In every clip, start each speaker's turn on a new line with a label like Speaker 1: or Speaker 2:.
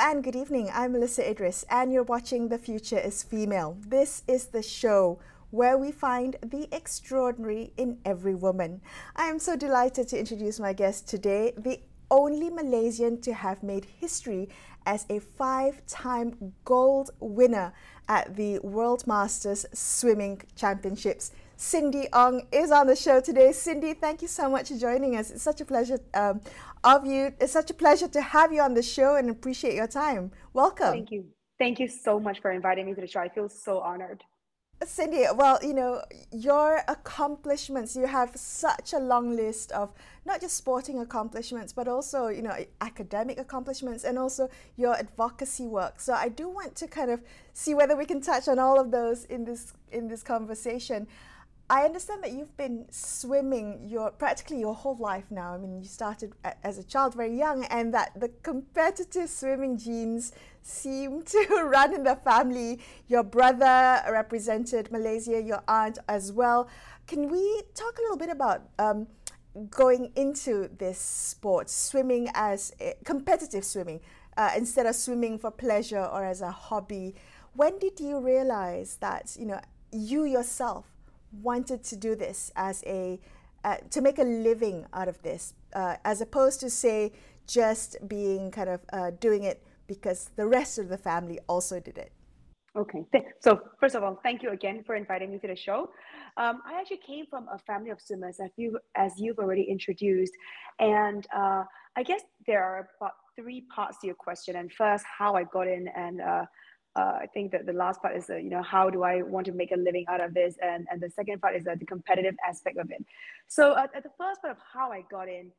Speaker 1: and good evening. I'm Melissa Idris, and you're watching The Future is Female. This is the show where we find the extraordinary in every woman. I am so delighted to introduce my guest today, the only Malaysian to have made history as a 5-time gold winner at the World Masters Swimming Championships. Cindy Ong is on the show today. Cindy, thank you so much for joining us. It's such a pleasure of you. It's such a pleasure to have you on the show and appreciate your time. Welcome.
Speaker 2: Thank you. Thank you so much for inviting me to the show. I feel so honored.
Speaker 1: Cindy, well, your accomplishments, you have such a long list of not just sporting accomplishments, but also, academic accomplishments and also your advocacy work. So I do want to kind of see whether we can touch on all of those in this conversation. I understand that you've been swimming practically your whole life now. I mean, you started as a child very young, and that the competitive swimming genes seem to run in the family. Your brother represented Malaysia, your aunt as well. Can we talk a little bit about going into this sport, swimming as competitive swimming, instead of swimming for pleasure or as a hobby? When did you realize that, you yourself wanted to do this as to make a living out of this, as opposed to, say, just being kind of doing it because the rest of the family also did it?
Speaker 2: Okay. So first of all, thank you again for inviting me to the show. I actually came from a family of swimmers, as you've already introduced, and I guess there are about three parts to your question. And first, how I got in, and I think that the last part is, how do I want to make a living out of this, and the second part is the competitive aspect of it. So at the first part of how I got in,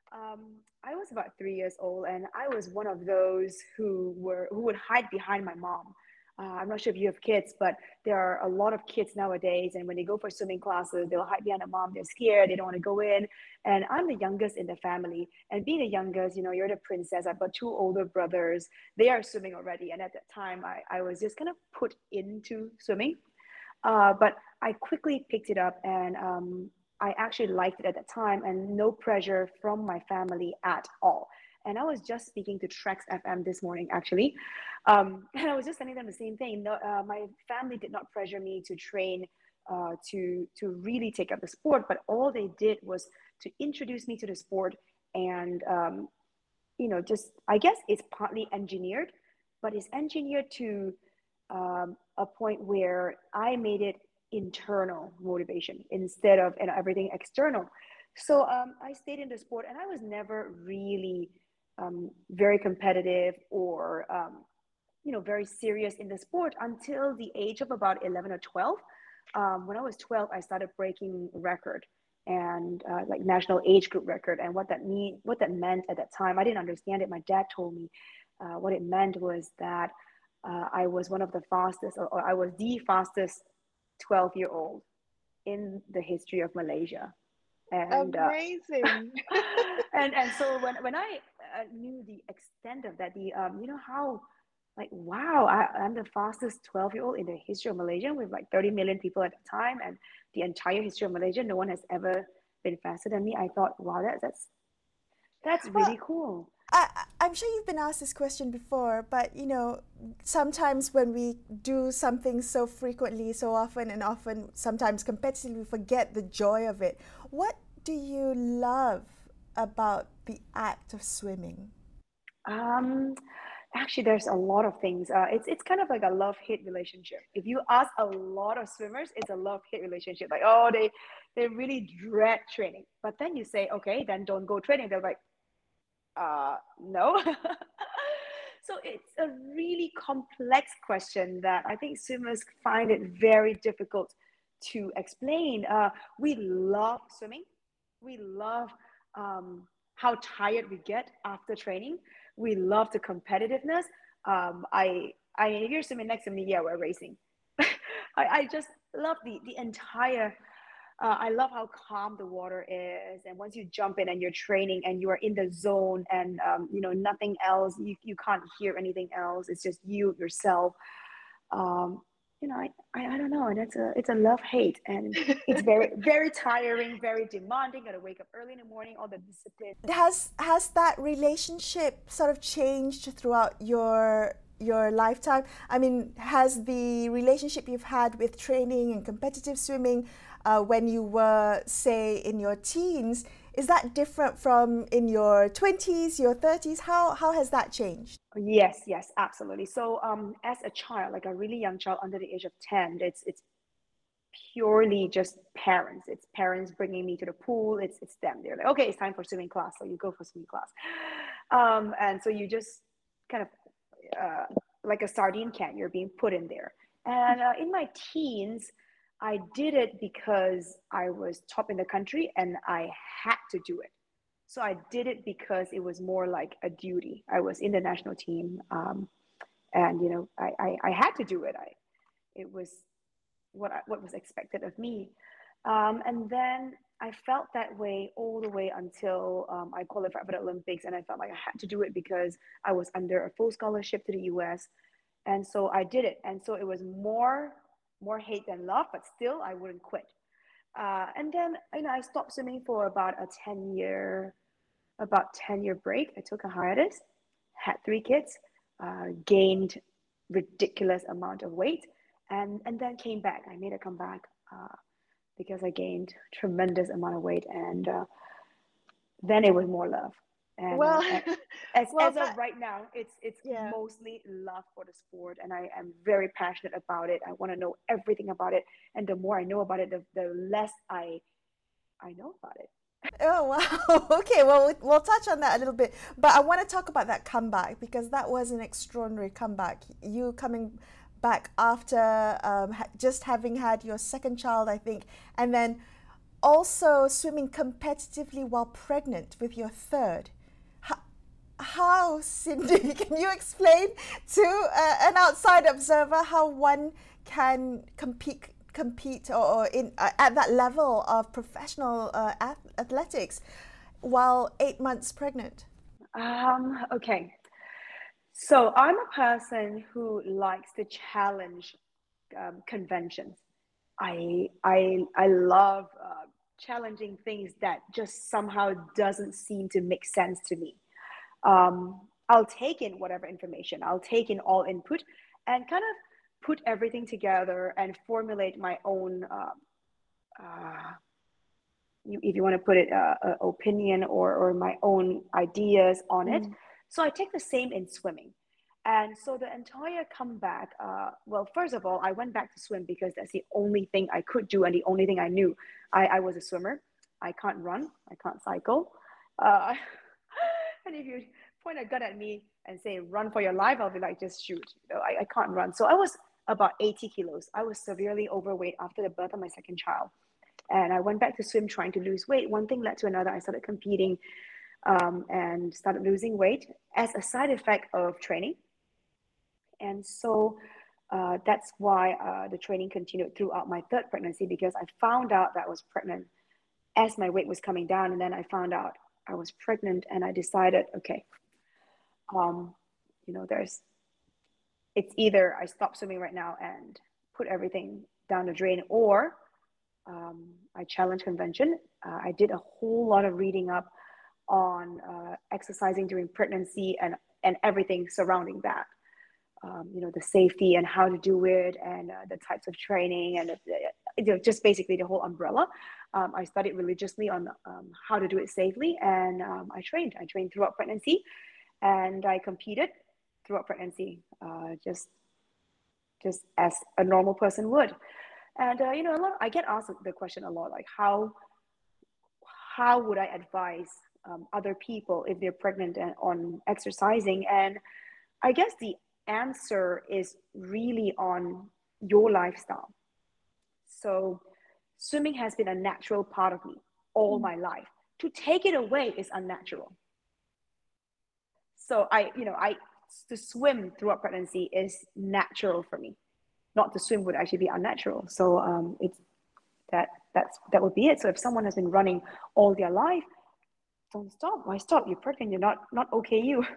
Speaker 2: I was about 3 years old, and I was one of those who would hide behind my mom. I'm not sure if you have kids, but there are a lot of kids nowadays, and when they go for swimming classes, they'll hide behind their mom. They're scared. They don't want to go in. And I'm the youngest in the family. And being the youngest, you're the princess. I've got two older brothers. They are swimming already. And at that time, I was just kind of put into swimming. But I quickly picked it up, and I actually liked it at that time, and no pressure from my family at all. And I was just speaking to Trex FM this morning, actually, and I was just telling them the same thing. No, my family did not pressure me to train, to really take up the sport, but all they did was to introduce me to the sport, and just, I guess it's partly engineered, but it's engineered to a point where I made it internal motivation instead of everything external. So I stayed in the sport, and I was never really very competitive or very serious in the sport until the age of about 11 or 12. When I was 12, I started breaking record, and like national age group record. And what that meant at that time, I didn't understand it. My dad told me what it meant was that I was one of the fastest, or I was the fastest 12-year-old in the history of Malaysia. And
Speaker 3: Amazing.
Speaker 2: and so when I knew the extent of that, the how, like, wow, I'm the fastest 12-year-old in the history of Malaysia, with like 30 million people at the time, and the entire history of Malaysia, no one has ever been faster than me. I thought, wow, that's
Speaker 1: Well,
Speaker 2: really cool.
Speaker 1: I'm sure you've been asked this question before, but sometimes when we do something so frequently, so often, and often, sometimes competitively, we forget the joy of it. What do you love about the act of swimming?
Speaker 2: Um, Actually, there's a lot of things. It's kind of like a love-hate relationship. If you ask a lot of swimmers, it's a love-hate relationship. Like, oh, they really dread training. But then you say, okay, then don't go training. They're like, no. So it's a really complex question that I think swimmers find it very difficult to explain. We love swimming. We love how tired we get after training. We love the competitiveness. If you're swimming next to me, yeah, we're racing. I just love the entire. I love how calm the water is, and once you jump in and you're training and you are in the zone, and nothing else. You can't hear anything else. It's just you yourself. Um, I don't know, and it's a love hate, and it's very very tiring, very demanding. Got to wake up early in the morning, all the discipline.
Speaker 1: Has that relationship sort of changed throughout your lifetime? I mean, has the relationship you've had with training and competitive swimming when you were, say, in your teens, is that different from in your 20s, your 30s? How has that changed?
Speaker 2: Yes, yes, absolutely. So, as a child, like a really young child under the age of 10, it's purely just parents. It's parents bringing me to the pool. It's them. They're like, okay, it's time for swimming class. So you go for swimming class. And so you just kind of like a sardine can, you're being put in there. And in my teens, I did it because I was top in the country and I had to do it. So I did it because it was more like a duty. I was in the national team, and I had to do it. It was what was expected of me. And then I felt that way all the way until I qualified for the Olympics, and I felt like I had to do it because I was under a full scholarship to the US, and so I did it. And so it was more hate than love, but still I wouldn't quit. And then I stopped swimming for about 10 year break. I took a hiatus, had 3 kids, gained ridiculous amount of weight, and then came back. I made a comeback because I gained tremendous amount of weight, and then it was more love. And
Speaker 1: Well,
Speaker 2: as of right now, it's
Speaker 1: yeah.
Speaker 2: mostly love for the sport, and I am very passionate about it. I want to know everything about it, and the more I know about it, the less I know about it.
Speaker 1: Oh, wow. Okay, well, we'll touch on that a little bit. But I want to talk about that comeback because that was an extraordinary comeback. You coming back after just having had your second child, I think, and then also swimming competitively while pregnant with your third. How, Cindy, can you explain to an outside observer how one can compete or in at that level of professional athletics while 8 months pregnant?
Speaker 2: Okay. So I'm a person who likes to challenge conventions. I love challenging things that just somehow doesn't seem to make sense to me. I'll take in whatever information, I'll take in all input, and kind of put everything together and formulate my own, uh, if you want to put it, opinion or my own ideas on it.
Speaker 1: Mm.
Speaker 2: So I take the same in swimming. And so the entire comeback, well, first of all, I went back to swim because that's the only thing I could do and the only thing I knew. I was a swimmer. I can't run. I can't cycle. Uh, and if you point a gun at me and say, run for your life, I'll be like, just shoot. I can't run. So I was about 80 kilos. I was severely overweight after the birth of my second child. And I went back to swim trying to lose weight. One thing led to another. I started competing and started losing weight as a side effect of training. And so that's why the training continued throughout my third pregnancy, because I found out that I was pregnant as my weight was coming down. And then I found out I was pregnant, and I decided, okay, um, it's either I stop swimming right now and put everything down the drain, or I challenge convention. I did a whole lot of reading up on exercising during pregnancy and everything surrounding that. The safety and how to do it, and the types of training, and just basically the whole umbrella. I studied religiously on how to do it safely, and I trained. I trained throughout pregnancy, and I competed throughout pregnancy, just as a normal person would. And I get asked the question a lot, like how would I advise other people if they're pregnant and on exercising? And I guess the answer is really on your lifestyle. So swimming has been a natural part of me all my life. To take it away is unnatural. So I to swim throughout pregnancy is natural for me. Not to swim would actually be unnatural. So it's that would be it. So if someone has been running all their life, don't stop. Why stop? You're pregnant. You're not okay. You.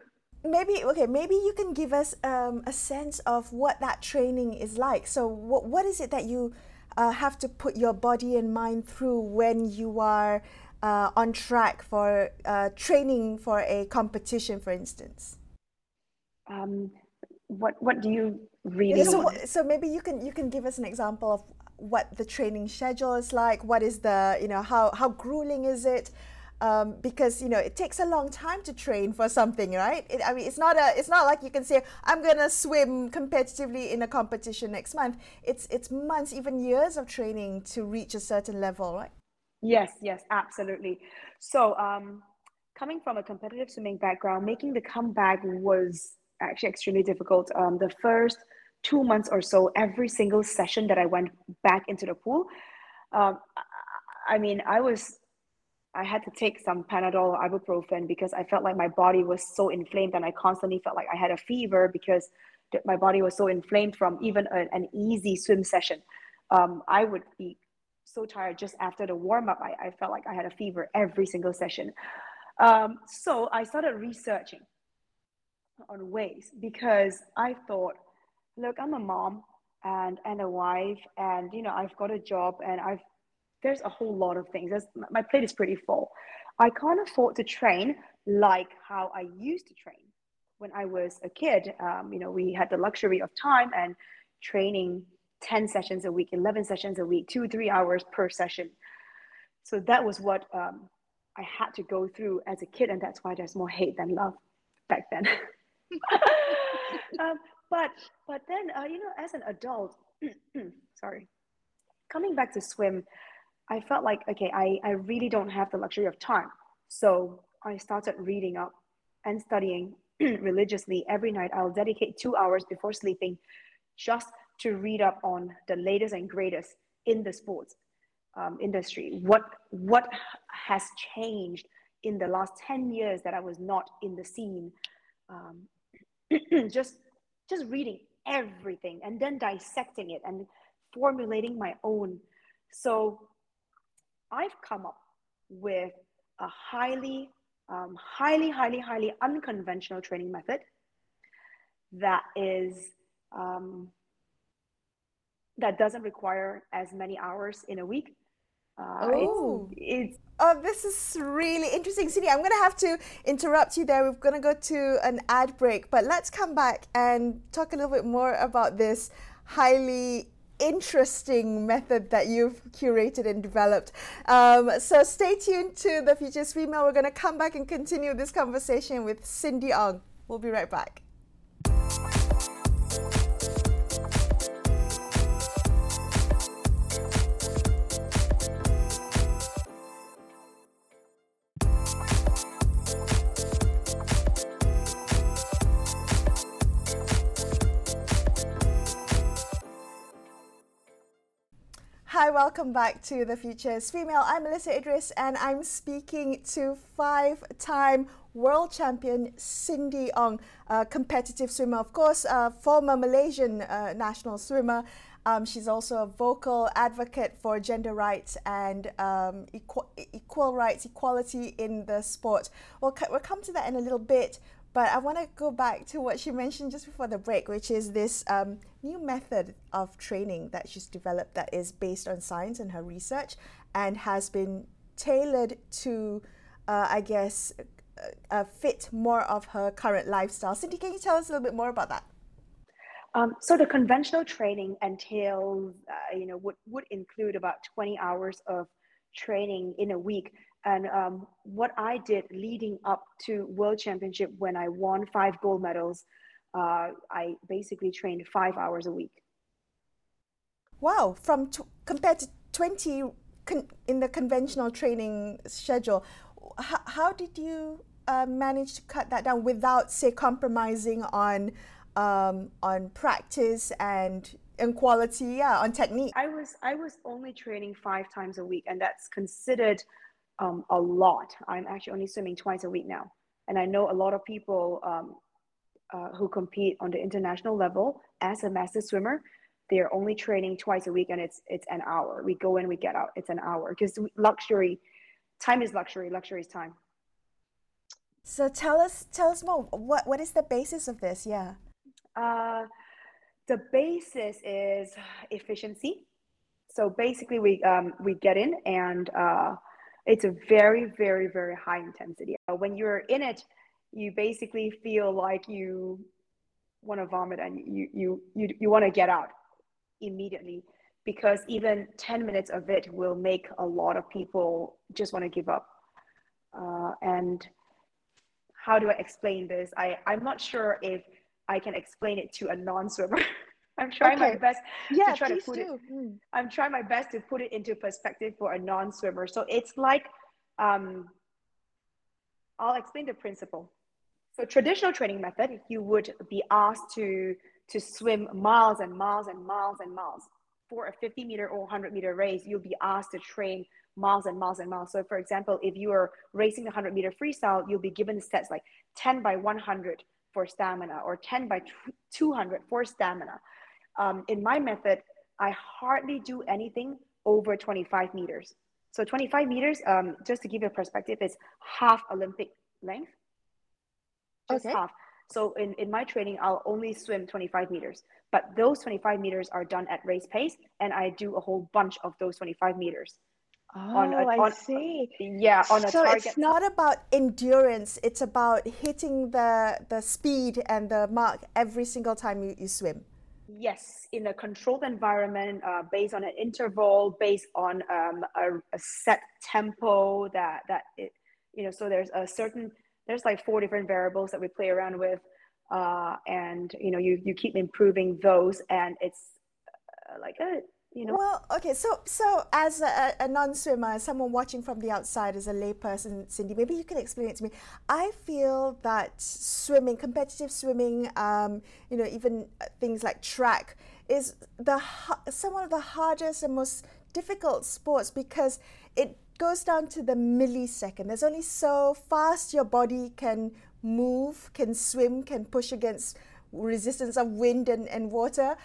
Speaker 1: maybe you can give us a sense of what that training is like. So what is it that you have to put your body and mind through when you are on track for training for a competition, for instance?
Speaker 2: Um, what do you
Speaker 1: Yeah,
Speaker 2: really
Speaker 1: so
Speaker 2: mean?
Speaker 1: so maybe you can give us an example of what the training schedule is like. What is the, how grueling is it? Because it takes a long time to train for something, right? I mean, it's not like you can say I'm gonna swim competitively in a competition next month. It's months, even years of training to reach a certain level, right?
Speaker 2: Yes, yes, absolutely. So, coming from a competitive swimming background, making the comeback was actually extremely difficult. The first 2 months or so, every single session that I went back into the pool, um, I mean, I had to take some Panadol, ibuprofen because I felt like my body was so inflamed, and I constantly felt like I had a fever because my body was so inflamed from even an easy swim session. I would be so tired just after the warm up. I felt like I had a fever every single session. So I started researching on ways because I thought, look, I'm a mom and a wife, and I've got a job, and I've there's a whole lot of things. My plate is pretty full. I can't afford to train like how I used to train when I was a kid. We had the luxury of time and training 10 sessions a week, 11 sessions a week, 2, 3 hours per session. So that was what I had to go through as a kid, and that's why there's more hate than love back then. um, but but then as an adult, sorry, coming back to swim, I felt like, okay, I really don't have the luxury of time. So I started reading up and studying religiously every night. I'll dedicate 2 hours before sleeping just to read up on the latest and greatest in the sports industry. What has changed in the last 10 years that I was not in the scene? Um, just reading everything and then dissecting it and formulating my own. So I've come up with a highly unconventional training method that is um, that doesn't require as many hours in a week.
Speaker 1: Oh.
Speaker 2: It's
Speaker 1: Oh, this is really interesting, Cindy. I'm going to have to interrupt you there. We're going to go to an ad break, but let's come back and talk a little bit more about this highly interesting method that you've curated and developed. So stay tuned to The Future's Female. We're going to come back and continue this conversation with Cindy Ong. We'll be right back. Hi, welcome back to The Future's Female. I'm Melissa Idris, and I'm speaking to five-time world champion Cindy Ong, a competitive swimmer, of course, former Malaysian national swimmer. She's also a vocal advocate for gender rights and equal rights, equality in the sport. We'll come to that in a little bit. But I want to go back to what she mentioned just before the break, which is this new method of training that she's developed that is based on science and her research and has been tailored to, fit more of her current lifestyle. Cindy, can you tell us a little bit more about that?
Speaker 2: So the conventional training entails, would include about 20 hours of training in a week. And what I did leading up to World Championship when I won 5 gold medals, I basically trained 5 hours a week.
Speaker 1: Wow, compared to 20 in the conventional training schedule, how did you manage to cut that down without, say, compromising on practice and quality, yeah, on technique?
Speaker 2: I was only training 5 times a week, and that's considered a lot. I'm actually only swimming twice a week now, and I know a lot of people who compete on the international level as a master swimmer. They're only training twice a week, and it's an hour. We go in, we get out. It's an hour because luxury time is luxury. Luxury is time.
Speaker 1: So tell us more. What is the basis of this? Yeah.
Speaker 2: Uh, the basis is efficiency. So basically, we get in and it's a very, very, very high intensity. When you're in it, you basically feel like you want to vomit and you want to get out immediately, because even 10 minutes of it will make a lot of people just want to give up. And how do I explain this? I'm not sure if I can explain it to a non-swimmer. I'm trying my
Speaker 1: Okay.
Speaker 2: best to
Speaker 1: Yeah,
Speaker 2: try to
Speaker 1: please
Speaker 2: put it.
Speaker 1: do. Mm.
Speaker 2: I'm trying my best to put it into perspective for a non-swimmer. So it's like, um, I'll explain the principle. So traditional training method, you would be asked to swim miles and miles and miles and miles. For a 50-meter or 100-meter race, you'll be asked to train miles and miles and miles. So for example, if you are racing the 100-meter freestyle, you'll be given sets like 10 by 100 for stamina or 10 by 200 for stamina. In my method, I hardly do anything over 25 meters. So 25 meters, just to give you a perspective, is half Olympic length, just
Speaker 1: Okay.
Speaker 2: half. So in my training, I'll only swim 25 meters, but those 25 meters are done at race pace, and I do a whole bunch of those 25 meters on a
Speaker 1: Oh, I
Speaker 2: on
Speaker 1: see.
Speaker 2: yeah, on a
Speaker 1: So it's
Speaker 2: target.
Speaker 1: not about endurance, it's about hitting the speed and the mark every single time you swim.
Speaker 2: Yes, in a controlled environment, based on an interval, based on a set tempo that it, so there's a certain, there's like four different variables that we play around with, and you keep improving those, and it's like a.
Speaker 1: Well, okay, so as a non-swimmer, someone watching from the outside as a layperson, Cindy, maybe you can explain it to me. I feel that swimming, competitive swimming, even things like track, is some of the hardest and most difficult sports because it goes down to the millisecond. There's only so fast your body can move, can swim, can push against resistance of wind and water.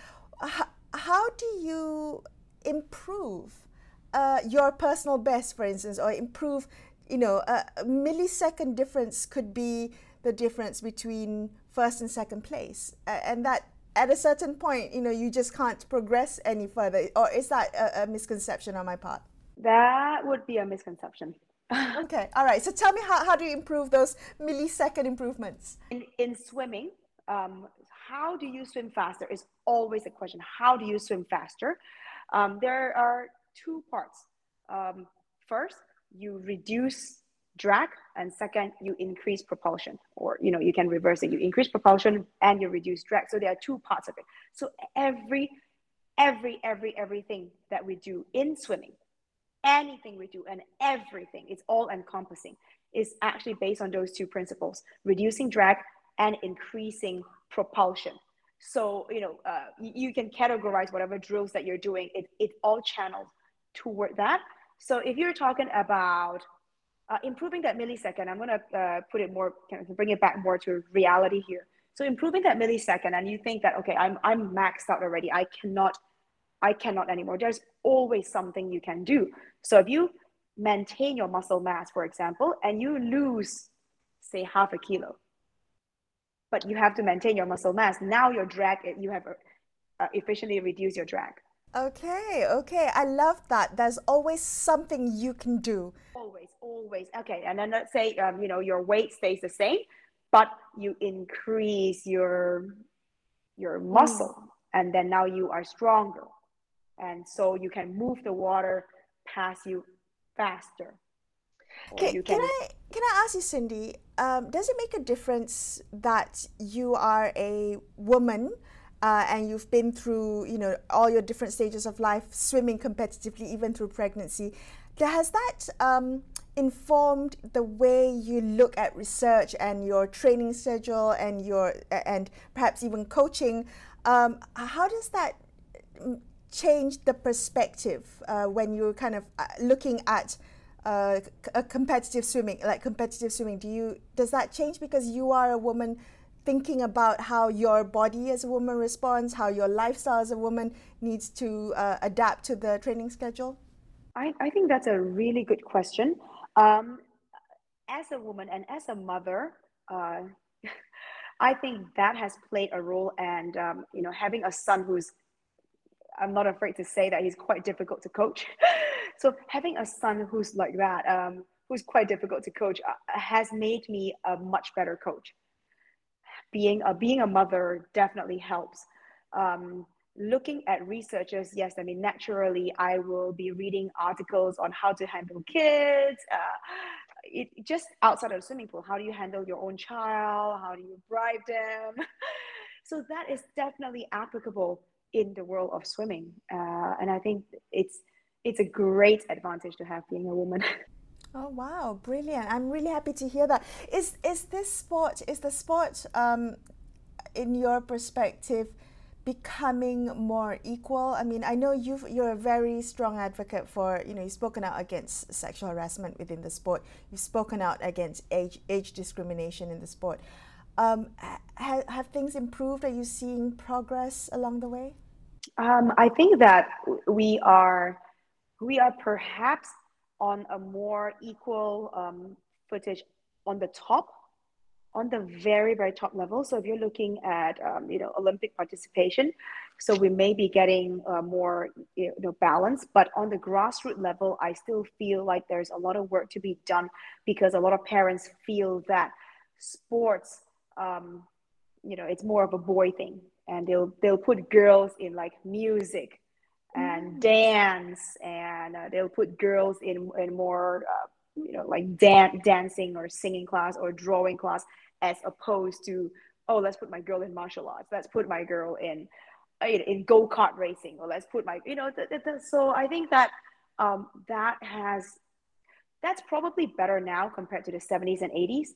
Speaker 1: How do you improve your personal best, for instance, or improve, a millisecond difference could be the difference between first and second place. And that at a certain point, you just can't progress any further. Or is that a misconception on my part?
Speaker 2: That would be a misconception.
Speaker 1: Okay, all right. So tell me, how do you improve those millisecond improvements?
Speaker 2: In swimming, how do you swim faster is always a question. How do you swim faster? There are two parts. First, you reduce drag, and second, you increase propulsion, or you can reverse it. You increase propulsion and you reduce drag. So there are two parts of it. So everything that we do in swimming, anything we do, and everything, it's all encompassing, is actually based on those two principles: reducing drag and increasing propulsion. So you can categorize whatever drills that you're doing, it all channels toward that. So if you're talking about improving that millisecond, I'm going to put it more, kind of bring it back more to reality here. So improving that millisecond, and you think that, okay, I'm maxed out already, I cannot anymore. There's always something you can do. So if you maintain your muscle mass, for example, and you lose, say, half a kilo, but you have to maintain your muscle mass. Now your drag, you have efficiently reduced your drag.
Speaker 1: Okay, okay. I love that. There's always something you can do.
Speaker 2: Always. Okay, and then let's say your weight stays the same, but you increase your
Speaker 1: Mm.
Speaker 2: muscle, and then now you are stronger, and so you can move the water past you faster, or
Speaker 1: Okay,
Speaker 2: you can.
Speaker 1: can I ask you, Cindy? Does it make a difference that you are a woman and you've been through, all your different stages of life, swimming competitively, even through pregnancy? Has that informed the way you look at research and your training schedule and and perhaps even coaching? How does that change the perspective when you're kind of looking at a competitive swimming, like competitive swimming? Does that change because you are a woman, thinking about how your body as a woman responds, how your lifestyle as a woman needs to adapt to the training schedule?
Speaker 2: I think that's a really good question. Um, as a woman and as a mother, uh, I think that has played a role. And having a son who's, I'm not afraid to say that he's quite difficult to coach. So having a son who's like that, who's quite difficult to coach, has made me a much better coach. Being a mother definitely helps. Looking at researchers, yes, I mean, naturally, I will be reading articles on how to handle kids. Just outside of the swimming pool, how do you handle your own child? How do you bribe them? So that is definitely applicable in the world of swimming, and I think it's a great advantage to have being a woman.
Speaker 1: Oh wow, brilliant! I'm really happy to hear that. Is the sport in your perspective becoming more equal? I mean, I know you're a very strong advocate for, you've spoken out against sexual harassment within the sport. You've spoken out against age discrimination in the sport. Have things improved? Are you seeing progress along the way?
Speaker 2: I think that we are perhaps on a more equal footage on the top, on the very, very top level. So if you're looking at Olympic participation, so we may be getting more balance, but on the grassroots level, I still feel like there's a lot of work to be done, because a lot of parents feel that sports, it's more of a boy thing, and they'll put girls in like music and dance, and they'll put girls in more like dancing or singing class or drawing class, as opposed to, oh, let's put my girl in martial arts, let's put my girl in go-kart racing, or let's put my so I think that that's probably better now compared to the 70s and 80s,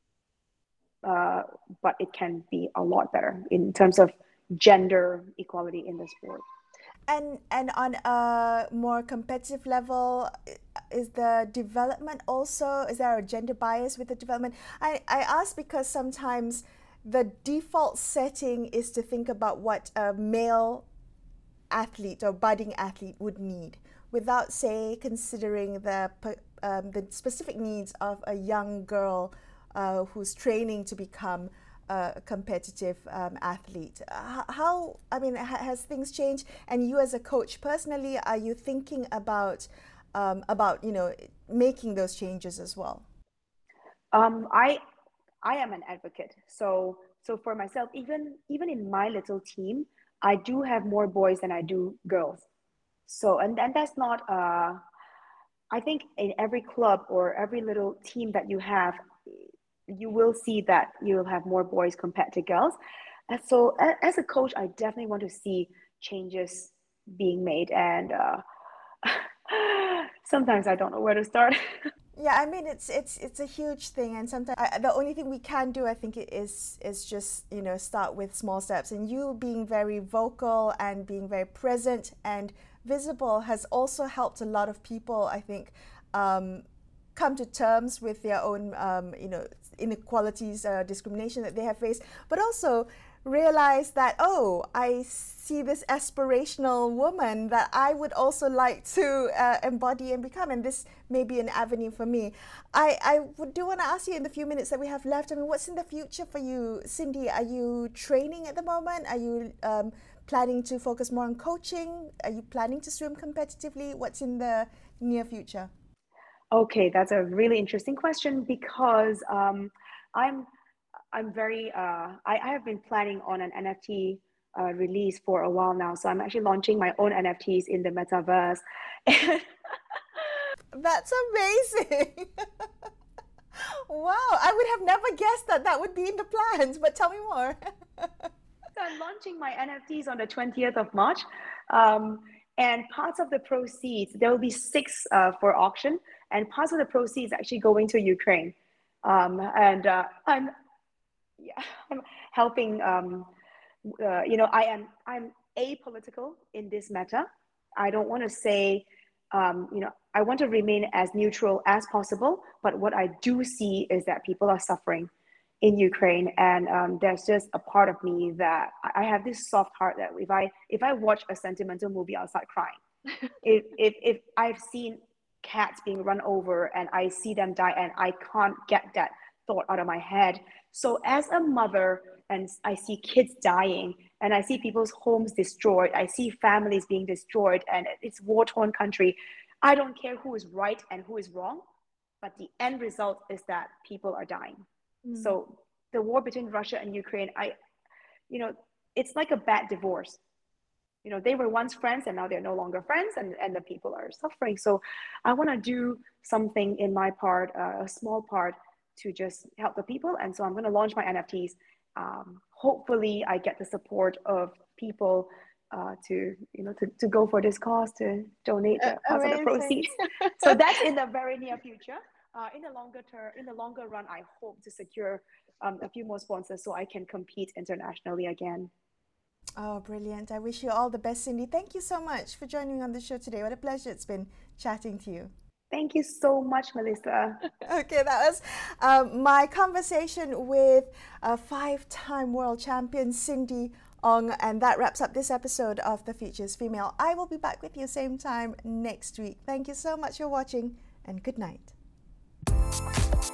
Speaker 2: but it can be a lot better in terms of gender equality in the sport.
Speaker 1: And on a more competitive level, is the development also, is there a gender bias with the development? I ask because sometimes the default setting is to think about what a male athlete or budding athlete would need, without, say, considering the specific needs of a young girl who's training to become a competitive athlete. How, I mean, has things changed? And you as a coach personally, are you thinking about making those changes as well?
Speaker 2: I am an advocate. So for myself, even in my little team, I do have more boys than I do girls. So and that's not I think in every club or every little team that you have, you will see that you will have more boys compared to girls. And so as a coach, I definitely want to see changes being made, and sometimes I don't know where to start.
Speaker 1: Yeah, I mean it's a huge thing, and sometimes the only thing we can do, I think, is just start with small steps. And you being very vocal and being very present and visible has also helped a lot of people, I think, come to terms with their own inequalities, discrimination that they have faced, but also realize that, oh, I see this aspirational woman that I would also like to embody and become, and this may be an avenue for me. I do want to ask you in the few minutes that we have left, I mean, what's in the future for you, Cindy? Are you training at the moment? Are you planning to focus more on coaching? Are you planning to swim competitively? What's in the near future?
Speaker 2: Okay, that's a really interesting question, because I'm very I have been planning on an NFT release for a while now. So I'm actually launching my own NFTs in the metaverse.
Speaker 1: That's amazing. Wow, I would have never guessed that that would be in the plans, but tell me more.
Speaker 2: So I'm launching my NFTs on the 20th of March. Um, and parts of the proceeds, there will be six for auction, and parts of the proceeds actually going to Ukraine. And yeah, I'm helping. I'm apolitical in this matter. I don't want to say, I want to remain as neutral as possible. But what I do see is that people are suffering in Ukraine, and there's just a part of me that I have this soft heart that if I watch a sentimental movie, I'll start crying. If I've seen cats being run over and I see them die and I can't get that thought out of my head. So as a mother, and I see kids dying and I see people's homes destroyed, I see families being destroyed, and it's war-torn country. I don't care who is right and who is wrong, but the end result is that people are dying. So the war between Russia and Ukraine, it's like a bad divorce. They were once friends and now they're no longer friends, and the people are suffering. So I want to do something in my part, a small part, to just help the people. And so I'm going to launch my NFTs. Hopefully I get the support of people to go for this cause, to donate the part of the proceeds. So that's in the very near future. In the longer run, I hope to secure a few more sponsors so I can compete internationally again.
Speaker 1: Oh, brilliant. I wish you all the best, Cindy. Thank you so much for joining me on the show today. What a pleasure it's been chatting to you.
Speaker 2: Thank you so much, Melissa.
Speaker 1: Okay, that was my conversation with a 5-time world champion, Cindy Ong, and that wraps up this episode of The Future's Female. I will be back with you same time next week. Thank you so much for watching, and good night.